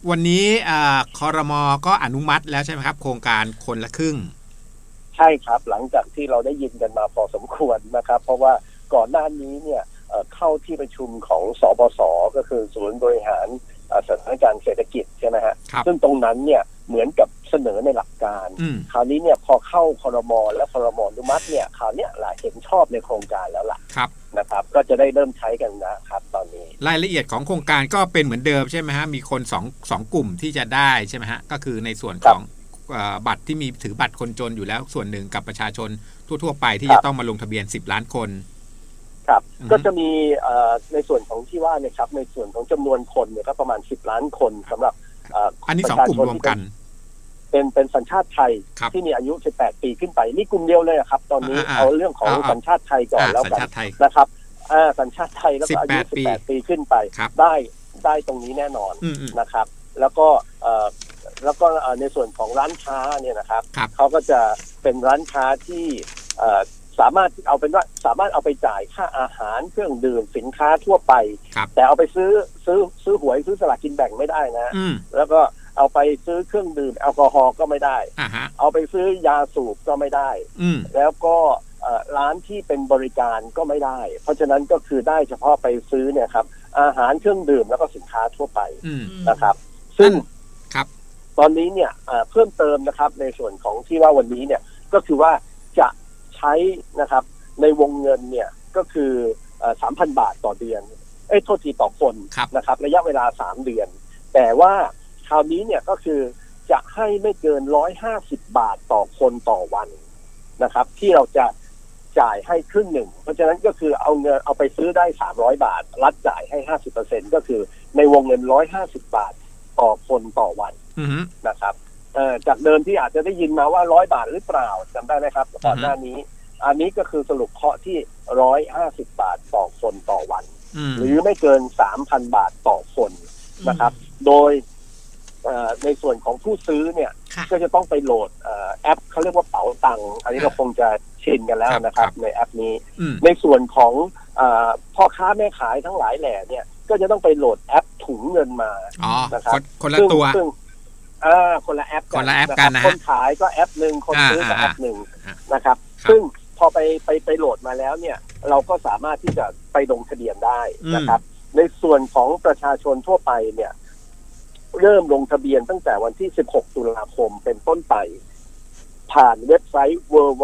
วันนี้ครม.ก็อนุมัติแล้วใช่ไหมครับโครงการคนละครึ่งใช่ครับหลังจากที่เราได้ยินกันมาพอสมควรนะครับเพราะว่าก่อนหน้านี้เนี่ยเข้าที่ประชุมของสบส.ก็คือศูนย์บริหารสถานการณ์เศรษฐกิจใช่ไหมฮะซึ่งตรงนั้นเนี่ยเหมือนกับเสนอในหลักการคราวนี้เนี่ยพอเข้าครม.และครม.อนุมัติเนี่ยคราวนี้หลายเห็นชอบในโครงการแล้วล่ะนะครับก็จะได้เริ่มใช้กันนะครับตอนนี้รายละเอียดของโครงการก็เป็นเหมือนเดิมใช่ไหมฮะมีคนสองกลุ่มที่จะได้ใช่ไหมฮะก็คือในส่วนของบัตรที่มีถือบัตรคนจนอยู่แล้วส่วนหนึ่งกับประชาชนทั่วไปที่จะต้องมาลงทะเบียน10 ล้านคนครับก็จะมีในส่วนของที่ว่าเนี่ยครับในส่วนของจำนวนคนเนี่ยก็ประมาณ10 ล้านคนสำหรับอันนี้2 กลุ่มรวมกันเป็นสัญชาติไทยที่มีอายุ18 ปีขึ้นไปนี่กลุ่มเดียวเลยครับตอนนี้เอาเรื่องของสัญชาติไทยก่อนแล้วกันนะครับสัญชาติไทยแล้วก็อายุ18 ปีขึ้นไปได้ตรงนี้แน่นอนนะครับแล้วก็ในส่วนของร้านค้าเนี่ยนะครับเขาก็จะเป็นร้านค้าที่สามารถเอาเป็นว่าสามารถเอาไปจ่ายค่าอาหารเครื่องดื่มสินค้าทั่วไปแต่เอาไปซื้อหวยซื้อสลากกินแบ่งไม่ได้นะแล้วก็เอาไปซื้อเครื่องดื่มแอลกอฮอล์ก็ไม่ได้เอาไปซื้อยาสูบก็ไม่ได้แล้วก็ร้านที่เป็นบริการก็ไม่ได้เพราะฉะนั้นก็คือได้เฉพาะไปซื้อเนี่ยครับอาหารเครื่องดื่มแล้วก็สินค้าทั่วไปนะครับซึ่งตอนนี้เนี่ยเพิ่มเติมนะครับในส่วนของที่ว่าวันนี้เนี่ยก็คือว่าจะใช้นะครับในวงเงินเนี่ยก็คือ 3,000 บาทต่อเดือนโทษทีต่อคนนะครับระยะเวลา3 เดือนแต่ว่าคราวนี้เนี่ยก็คือจะให้ไม่เกิน150 บาทต่อคนต่อวันนะครับที่เราจะจ่ายให้ครึ่งหนึ่งเพราะฉะนั้นก็คือเอาไปซื้อได้300 บาทรัฐจ่ายให้ 50% ก็คือในวงเงิน150 บาทต่อคนต่อวันนะครับจากเดิมที่อาจจะได้ยินมาว่า100 บาทหรือเปล่าจำได้ไหมครับก่อนหน้านี้อันนี้ก็คือสรุปเคาะที่150 บาทต่อคนต่อวันหรือไม่เกิน 3,000 บาทต่อคนนะครับโดยในส่วนของผู้ซื้อเนี่ยก็จะต้องไปโหลดแอปเขาเรียกว่าเป๋าตังค์อันนี้เราคงจะชินกันแล้วนะครับในแอปนี้ในส่วนของพ่อค้าแม่ขายทั้งหลายแหล่เนี่ยก็จะต้องไปโหลดแอปถุงเงินมานะครับคนละตัวคนละแอปกันนะคนขายก็แอปหนึ่งคนซื้อก็แอปหนึ่งนะครับซึ่งพอไปโหลดมาแล้วเนี่ยเราก็สามารถที่จะไปลงทะเบียนได้นะครับในส่วนของประชาชนทั่วไปเนี่ยเริ่มลงทะเบียนตั้งแต่วันที่16 ตุลาคมเป็นต้นไปผ่านเว็บไซต์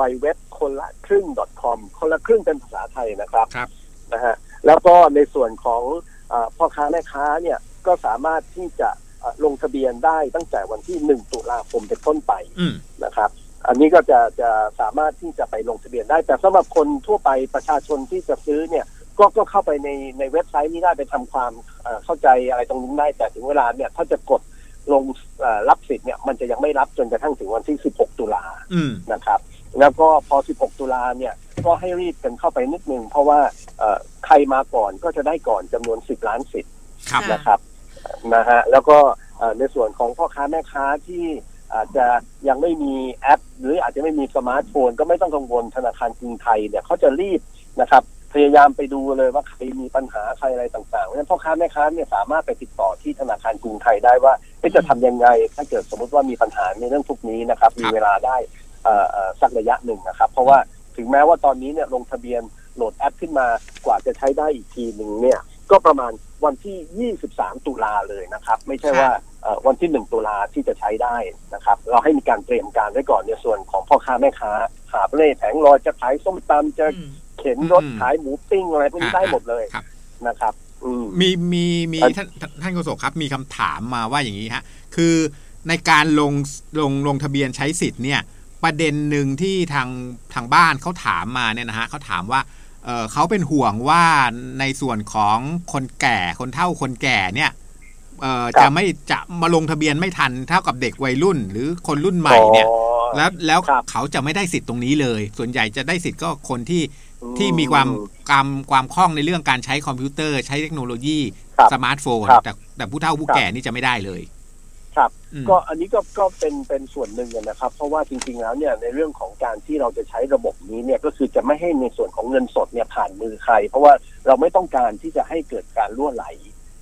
www.konlakring.com คนละครึ่งเป็นภาษาไทยนะครับนะฮะแล้วก็ในส่วนของพ่อค้าแม่ค้าเนี่ยก็สามารถที่จะลงทะเบียนได้ตั้งแต่วันที่1 ตุลาคมเป็นต้นไปนะครับอันนี้ก็จะสามารถที่จะไปลงทะเบียนได้แต่สำหรับคนทั่วไปประชาชนที่จะซื้อเนี่ยก็เข้าไปในเว็บไซต์นี้ได้ไปทำความเข้าใจอะไรตรงนี้ได้แต่ถึงเวลาเนี่ยถ้าจะกดลงรับสิทธิ์เนี่ยมันจะยังไม่รับจนกระทั่งถึงวันที่16 ตุลานะครับแล้วก็พอ16 ตุลาเนี่ยก็ให้รีบกันเข้าไปนิดนึงเพราะว่าใครมาก่อนก็จะได้ก่อนจำนวน10 ล้านสิทธิ์นะครับนะฮะแล้วก็ในส่วนของพ่อค้าแม่ค้าที่อาจจะยังไม่มีแอปหรืออาจจะไม่มีสมาร์ทโฟนก็ไม่ต้องกังวลธนาคารกรุงไทยเนี่ยเขาจะรีบนะครับพยายามไปดูเลยว่าใครมีปัญหาใครอะไรต่างๆเพราะฉะนั้นพ่อค้าแม่ค้าเนี่ยสามารถไปติดต่อที่ธนาคารกรุงไทยได้ว่าจะทำยังไงถ้าเกิดสมมติว่ามีปัญหาในเรื่องพวกนี้นะครับมีเวลาได้สักระยะหนึ่งนะครับเพราะว่าถึงแม้ว่าตอนนี้เนี่ยลงทะเบียนโหลดแอปขึ้นมากว่าจะใช้ได้อีกทีหนึ่งเนี่ยก็ประมาณวันที่23 ตุลาเลยนะครับไม่ใช่ว่าวันที่1 ตุลาที่จะใช้ได้นะครับเราให้มีการเตรียมการไว้ก่อนในส่วนของพ่อค้าแม่ค้าหาบเร่แผงลอยจะขายส้มตำจะเข็นรถขายหมูปิ้งอะไรพวกนี้ได้หมดเลยนะครับมีท่านโฆษกครับมีคำถามมาว่าอย่างนี้ฮะคือในการลงทะเบียนใช้สิทธิ์เนี่ยประเด็นหนึ่งที่ทางบ้านเขาถามมาเนี่ยนะฮะเขาถามว่าเขาเป็นห่วงว่าในส่วนของคนแก่คนเฒ่าคนแก่เนี่ยจะมาลงทะเบียนไม่ทันเท่ากับเด็กวัยรุ่นหรือคนรุ่นใหม่เนี่ยแล้วเขาจะไม่ได้สิทธิ์ตรงนี้เลยส่วนใหญ่จะได้สิทธิ์ก็คนที่มีความคล่องในเรื่องการใช้คอมพิวเตอร์ใช้เทคโนโลยีสมาร์ทโฟนแต่ผู้เฒ่าผู้แก่นี่จะไม่ได้เลยครับก็อันนี้ก็เป็นส่วนหนึ่งนะครับเพราะว่าจริงๆแล้วเนี่ยในเรื่องของการที่เราจะใช้ระบบนี้เนี่ยก็คือจะไม่ให้ในส่วนของเงินสดเนี่ยผ่านมือใครเพราะว่าเราไม่ต้องการที่จะให้เกิดการรั่วไหล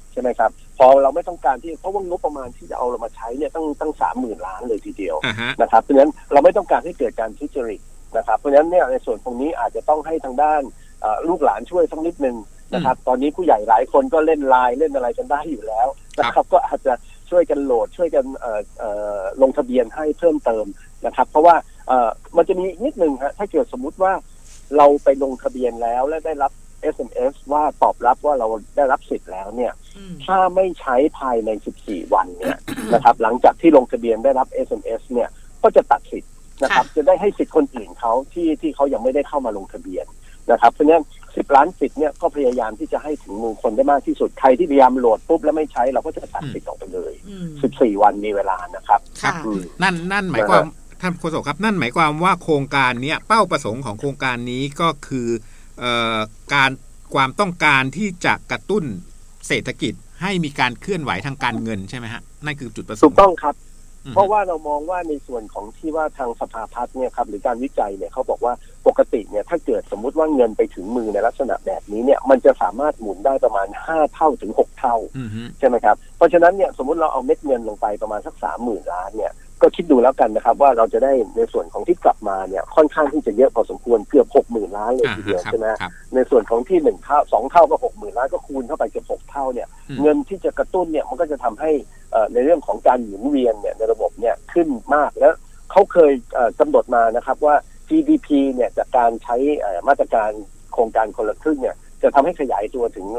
ใช่ไหมครับพอเราไม่ต้องการที่เพราะว่างบประมาณที่จะเอาเรามาใช้เนี่ยตั้ง30,000 ล้านเลยทีเดียวนะครับเพราะฉะนั้นเราไม่ต้องการให้เกิดการทุจริตนะครับเพราะฉะนั้นเนี่ยในส่วนตรงนี้อาจจะต้องให้ทางด้านลูกหลานช่วยสักนิดนึงนะครับตอนนี้ผู้ใหญ่หลายคนก็เล่นไลน์เล่นอะไรกันได้อยู่แล้วนะครับก็อาจจะช่วยกันโหลดช่วยกันลงทะเบียนให้เพิ่มเติมนะครับเพราะว่ามันจะมีนิดนึงฮะถ้าเกิดสมมุติว่าเราไปลงทะเบียนแล้วและได้รับ SMS ว่าตอบรับว่าเราได้รับสิทธิ์แล้วเนี่ยถ้าไม่ใช้ภายใน14 วันเนี่ยนะครับหลังจากที่ลงทะเบียนได้รับ SMS เนี่ยก็จะตัดสิทธิ์นะครับจะได้ให้สิทธิ์คนอื่นเขาที่เขายังไม่ได้เข้ามาลงทะเบียนนะครับเพราะฉะนั้น10 ล้านสิทธิ์เนี่ยก็พยายามที่จะให้ถึงมือคนได้มากที่สุดใครที่พยายามโหลดปุ๊บแล้วไม่ใช้เราก็จะตัดสิทธิ์ออกไปเลย14 วันมีเวลานะครับครับนั่นหมายความท่านโฆษกครับนั่นหมายความว่าโครงการนี้เป้าประสงค์ของโครงการนี้ก็คือการความต้องการที่จะกระตุ้นเศรษฐกิจให้มีการเคลื่อนไหวทางการเงินใช่ไหมฮะนั่นคือจุดประสงค์ถูกต้องครับเพราะว่าเรามองว่าในส่วนของที่ว่าทางสภาพัฒน์เนี่ยครับหรือการวิจัยเนี่ยเขาบอกว่าปกติเนี่ยถ้าเกิดสมมุติว่าเงินไปถึงมือในลักษณะแบบนี้เนี่ยมันจะสามารถหมุนได้ประมาณ5 เท่าถึง 6 เท่าใช่ไหมครับเพราะฉะนั้นเนี่ยสมมุติเราเอาเม็ดเงินลงไปประมาณสัก 30,000 ล้านเนี่ยก็คิดดูแล้วกันนะครับว่าเราจะได้ในส่วนของที่กลับมาเนี่ยค่อนข้างที่จะเยอะพอสมควรเกือบ 60,000 ล้านเลยทีเดียวใช่ไหมในส่วนของที่1 เท่า2 เท่าก็ 60,000 ล้านก็คูณเข้าไปเกือบ6 เท่าเนี่ยเงินที่จะกระตุ้นเนี่ยมันก็จะทำให้ในเรื่องของการหมุนเวียนเนี่ยในระบบเนี่ยขึ้นมากแล้วเขาเคยกำหนดมานะครับว่า GDP เนี่ยจากการใช้มาตรการโครงการคนละครึ่งเนี่ยจะทำให้ขยายตัวถึง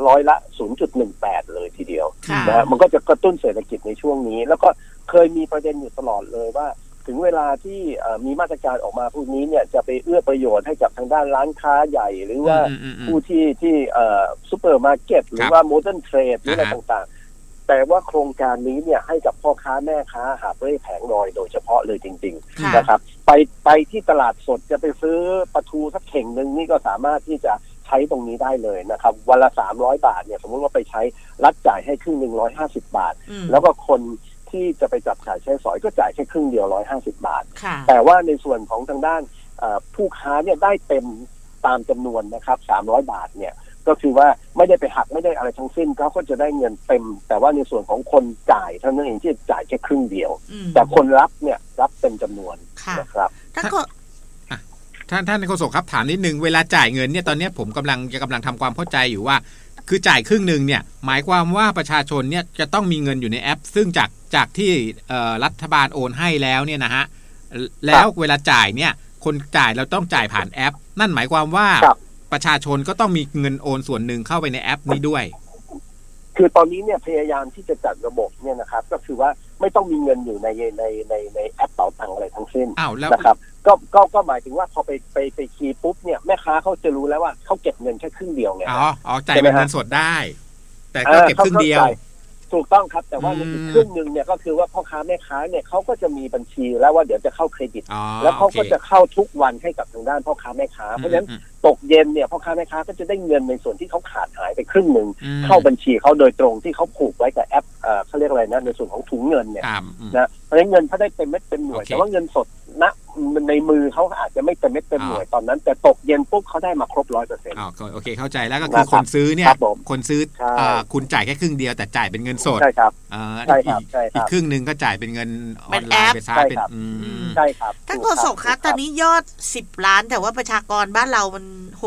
0.18%เลยทีเดียวนะมันก็จะกระตุ้นเศรษฐกิจในช่วงนี้แล้วก็เคยมีประเด็นอยู่ตลอดเลยว่าถึงเวลาที่มีมาตรการออกมาพวกนี้เนี่ยจะไปเอื้อประโยชน์ให้กับทางด้านร้านค้าใหญ่หรือว่าผู้ที่ซูเปอร์มาร์เก็ตหรือว่าโมเดิร์นเทรดหรืออะไรต่างๆแต่ว่าโครงการนี้เนี่ยให้กับพ่อค้าแม่ค้าหาบเร่แผงลอยโดยเฉพาะเลยจริงๆนะครับไปที่ตลาดสดจะไปซื้อปลาทูสักเข่งนึงนี่ก็สามารถที่จะใช้ตรงนี้ได้เลยนะครับวันละ300 บาทเนี่ยสมมติว่าไปใช้รัฐจ่ายให้ครึ่งนึง150 บาทแล้วก็คนที่จะไปจับจ่ายใช้สอยก็จ่ายแค่ครึ่งเดียว150 บาทแต่ว่าในส่วนของทางด้านผู้ค้าเนี่ยได้เต็มตามจำนวนนะครับ300 บาทเนี่ยก็คือว่าไม่ได้ไปหักไม่ได้อะไรทั้งสิ้นเขาก็จะได้เงินเต็มแต่ว่าในส่วนของคนจ่ายเท่านั้นเองที่จ่ายแค่ครึ่งเดียวแต่คนรับเนี่ยรับเต็มจำนวนนะครับท่านโฆษกครับถามนิดนึงเวลาจ่ายเงินเนี่ยตอนนี้ผมกำลังทำความเข้าใจอยู่ว่าคือจ่ายครึ่งนึงเนี่ยหมายความว่าประชาชนเนี่ยจะต้องมีเงินอยู่ในแอปซึ่งจากที่รัฐบาลโอนให้แล้วเนี่ยนะฮะแล้วเวลาจ่ายเนี่ยคนจ่ายเราต้องจ่ายผ่านแอปนั่นหมายความว่าประชาชนก็ต้องมีเงินโอนส่วนหนึ่งเข้าไปในแอปนี้ด้วยคือตอนนี้เนี่ยพยายามที่จะจัดระบบเนี่ยนะครับก็คือว่าไม่ต้องมีเงินอยู่ในแอปเป๋าตังค์อะไรทั้งสิ้นนะครับก็หมายถึงว่าพอไปคีย์ปุ๊บเนี่ยแม่ค้าเขาจะรู้แล้วว่าเขาเก็บเงินแค่ครึ่งเดียวไงจ่ายเป็นเงินสดได้แต่ก็เก็บครึ่งเดียวถูกต้องครับแต่ว่าอีกครึ่งนึงเนี่ยก็คือว่าพ่อค้าแม่ค้าเนี่ยเขาก็จะมีบัญชีแล้วว่าเดี๋ยวจะเข้าเครดิตแล้วเขาก็จะเข้าทุกวันให้กับทางด้านพ่อค้าแม่ค้าเพราะฉะนั้นตกเย็นเนี่ยพ่อค้าแม่ค้าก็จะได้เงินในส่วนที่เขาขาดหายไปครึ่งนึงเข้าบัญชีเขาโดยตรงที่เขาผูกไว้กับแอปเขาเรียกอะไรนะในส่วนของถุงเงินเนี่ยนะเพราะฉะนั้นเงินเขาได้เต็มเม็ดเต็มหน่วยแต่ว่าเงินสดณในมือเขาอาจจะไม่เต็มเม็ดเต็มหน่วยตอนนั้นแต่ตกเย็นปุ๊บเขาได้มาครบ 100% โอเคเข้าใจแล้วก็คือคนซื้อเนี่ยคนซื้อคุณจ่ายแค่ครึ่งเดียวแต่จ่ายเป็นเงินสดใช่ครับอีกครึ่งนึงก็จ่ายเป็นเงินออนไลน์ไปใช่ครับใช่ครับท่านโฆษกคะตอนนี้ยอด10 ล้านแต่ว่าประชากรบ้านเรามัน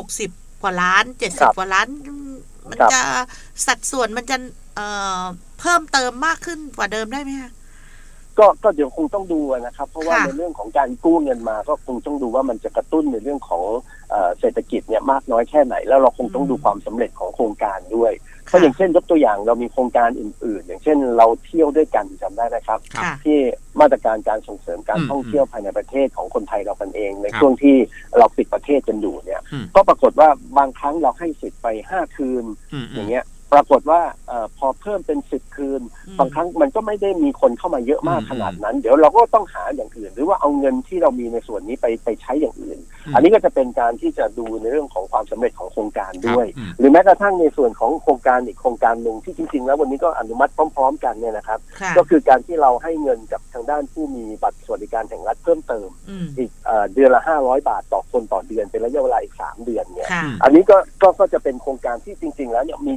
60 กว่าล้าน70 กว่าล้านมันจะสัดส่วนมันจะเพิ่มเติมมากขึ้นกว่าเดิมได้ไหมคะก็เดี๋ยวคงต้องดูนะครับเพราะว่าในเรื่องของการกู้เงินมาก็คงต้องดูว่ามันจะกระตุ้นในเรื่องของเศรษฐกิจเนี่ยมากน้อยแค่ไหนแล้วเราคงต้องดูความสำเร็จของโครงการด้วยเพราะอย่างเช่นยกตัวอย่างเรามีโครงการอื่นๆอย่างเช่นเราเที่ยวด้วยกันจำได้ไหมครับที่มาตรการการส่งเสริมการท่องเที่ยวภายในประเทศของคนไทยเรากันเองในช่วงที่เราปิดประเทศกันอยู่เนี่ยก็ปรากฏว่าบางครั้งเราให้สิทธิ์ไป5 คืนอย่างเงี้ยปรากฏว่าพอเพิ่มเป็น10 คืนบางครั้งมันก็ไม่ได้มีคนเข้ามาเยอะมากขนาดนั้นเดี๋ยวเราก็ต้องหาอย่างอื่นหรือว่าเอาเงินที่เรามีในส่วนนี้ไปใช้อย่างอื่นอันนี้ก็จะเป็นการที่จะดูในเรื่องของความสำเร็จของโครงการด้วยหรือแม้กระทั่งในส่วนของโครงการอีกโครงการหนึ่งที่จริงๆแล้ววันนี้ก็อนุมัติพร้อมๆกันเนี่ยนะครับก็คือการที่เราให้เงินกับทางด้านผู้มีบัตรสวัสดิการแห่งรัฐเพิ่มเติมอีกเดือนละ500 บาทต่อคนต่อเดือนเป็นระยะเวลาอีก3 เดือนเนี่ยอันนี้ก็จะเป็นโครงการที่จริงๆแล้วเนี่ยมีอยู่เดิม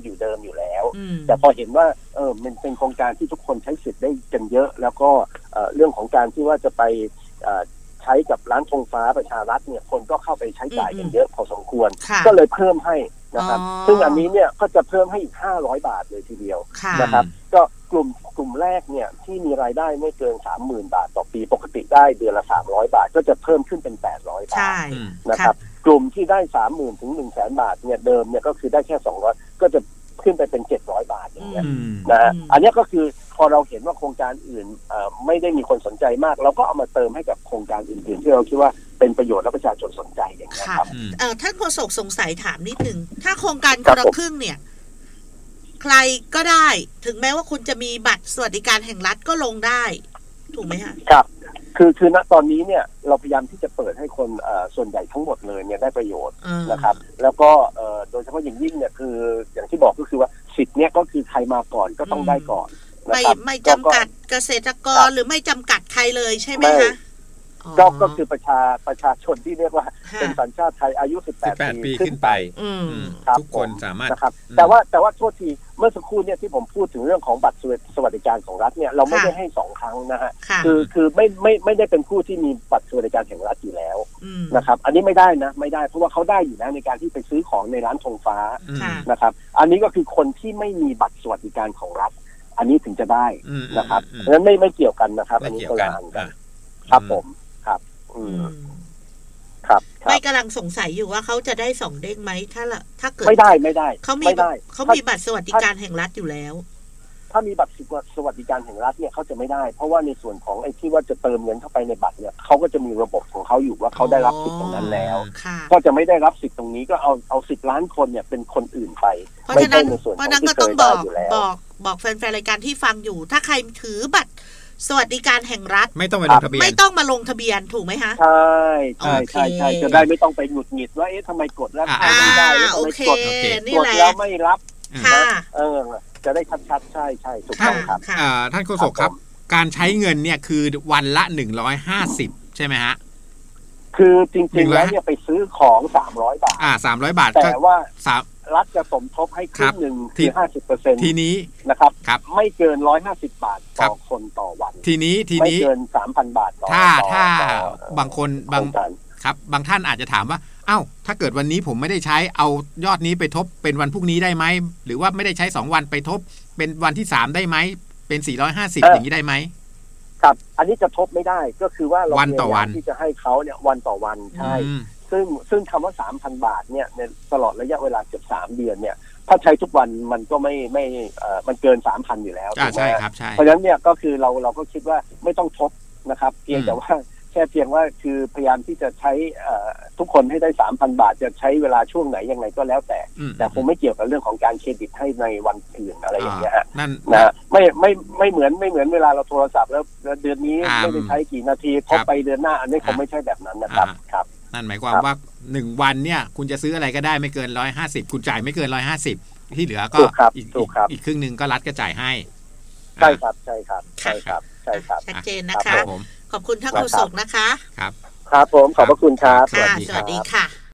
อยู่แล้วแต่พอเห็นว่ามันเป็นโครงการที่ทุกคนใช้สิทธิ์ได้กันเยอะแล้วก็เรื่องของการที่ว่าจะไปใช้กับร้านธงฟ้าประชารัฐเนี่ยคนก็เข้าไปใช้จ่ายกันเยอะพอสมควรก็เลยเพิ่มให้นะครับซึ่งอันนี้เนี่ยก็จะเพิ่มให้อีก500 บาทเลยทีเดียวนะครับก็กลุ่มแรกเนี่ยที่มีรายได้ไม่เกิน 30,000 บาทต่อปีปกติได้เดือนละ300 บาทก็จะเพิ่มขึ้นเป็น800 บาทนะครับกลุ่มที่ได้ 30,000 ถึง 100,000 บาทเนี่ยเดิมเนี่ยก็คือได้แค่200ก็จะขึ้นไปเป็น700 บาทอย่างเงี้ยนะอันนี้ก็คือพอเราเห็นว่าโครงการอื่นไม่ได้มีคนสนใจมากเราก็เอามาเติมให้กับโครงการอื่นๆที่เราคิดว่าเป็นประโยชน์และประชาชนสนใจอย่างนี้ครับท่านโฆษกสงสัยถามนิดนึงถ้าโครงการคนละครึ่งเนี่ยใครก็ได้ถึงแม้ว่าคุณจะมีบัตรสวัสดิการแห่งรัฐก็ลงได้ถูกไหมคะครับคือณตอนนี้เนี่ยเราพยายามที่จะเปิดให้คนส่วนใหญ่ทั้งหมดเลยเนี่ยได้ประโยชน์นะครับแล้วก็โดยเฉพาะอย่างยิ่งเนี่ยคืออย่างที่บอกก็คือว่าสิทธิ์เนี่ยก็คือใครมาก่อนก็ต้องได้ก่อนไม่จำกัดเกษตรกรหรือไม่จำกัดใครเลยใช่ไหมคะก็คือประชาชนที่เรียกว่าเป็นสัญชาติไทยอายุ18 ปีขึ้นไปทุกคนสามารถนะครับแต่ว่าโทษทีเมื่อสักครู่เนี่ยที่ผมพูดถึงเรื่องของบัตรสวัสดิการของรัฐเนี่ยเราไม่ได้ให้2 ครั้งนะฮะคือไม่ได้เป็นผู้ที่มีบัตรสวัสดิการแห่งรัฐอยู่แล้วนะครับอันนี้ไม่ได้นะไม่ได้เพราะว่าเขาได้อยู่แล้วในการที่ไปซื้อของในร้านธงฟ้านะครับอันนี้ก็คือคนที่ไม่มีบัตรสวัสดิการของรัฐอันนี้ถึงจะได้นะครับเพราะฉะนั้นไม่เกี่ยวกันนะครับอันนี้คนละอันกันครับผมครับไม่กำลังสงสัยอยู่ว่าเขาจะได้2 เด้งไหมถ้าเกิดไม่ได้เขามีบัตรสวัสดิการแห่งรัฐอยู่แล้วถ้ามีบัตรสวัสดิการแห่งรัฐเนี่ยเขาจะไม่ได้เพราะว่าในส่วนของไอ้ที่ว่าจะเติมเงินเข้าไปในบัตรเนี่ยเขาก็จะมีระบบของเขาอยู่ว่าเขาได้รับสิทธิ์ตรงนั้นแล้วก็จะไม่ได้รับสิทธิ์ตรงนี้ก็เอา10 ล้านคนเนี่ยเป็นคนอื่นไปไม่ใช่ในส่วนของที่เคยได้อยู่แล้วบอกแฟนๆรายการที่ฟังอยู่ถ้าใครถือบัตรสวัสดิการแห่งรัฐไม่ต้องมาลงทะเบียนไม่ต้องมาลงทะเบียนถูกไหมคะใช่จะได้ไม่ต้องไปหงุดหงิดว่าทำไมกดแล้วไม่ได้โอเคกดแล้วไม่รับจะได้ชัดๆใช่ถูกต้องครับท่านโฆษกครับการใช้เงินเนี่ยคือวันละ150ใช่ไหมฮะคือจริงๆแล้วเนี่ยไปซื้อของ300 บาท 300 บาทแต่ว่ารัฐจะสมทบให้ครึ่งหนึ่งคือ 50% ทีนี้นะครับไม่เกิน150 บาทต่อคนต่อวันทีนี้ไม่เกิน 3,000 บาทต่อถ้าบางคนครับบางท่านอาจจะถามว่าถ้าเกิดวันนี้ผมไม่ได้ใช้เอายอดนี้ไปทบเป็นวันพรุ่งนี้ได้ไหมหรือว่าไม่ได้ใช้2 วันไปทบเป็นวันที่3ได้ไหมเป็น450อย่างนี้ได้ไหมครับอันนี้จะทบไม่ได้ก็คือว่าเราพยายามที่จะให้เขาเนี่ยวันต่อวันใช่ซึ่งคำว่า 3,000 บาทเนี่ยในตลอดระยะเวลาเกือบ3 เดือนเนี่ยถ้าใช้ทุกวันมันก็ไม่มันเกิน 3,000 อยู่แล้วใช่ครับใช่เพราะฉะนั้นเนี่ยก็คือเราก็คิดว่าไม่ต้องทบนะครับเพียงแต่ว่าแค่เพียงว่าคือพยายามที่จะใช้ทุกคนให้ได้ 3,000 บาทจะใช้เวลาช่วงไหนยังไงก็แล้วแต่คงไม่เกี่ยวกับเรื่องของการเครดิตให้ในวันอื่นอะไรอย่างเงี้ยฮะนะไม่เหมือนเวลาเราโทรศัพท์แล้วเดือนนี้ไม่ได้ใช้กี่นาทีพอไปเดือนหน้าอันนี้คงไม่ใช่แบบนั้นนะครับนั่นหมายความว่า1 วันเนี่ยคุณจะซื้ออะไรก็ได้ไม่เกิน150คุณจ่ายไม่เกิน150ที่เหลือก็อีกครึ่งนึงก็รัฐก็จ่ายให้ใช่ครับชัดเจนนะคะขอบคุณท่านโฆษกนะคะครับผมขอบพระคุณครับสวัสดีค่ะ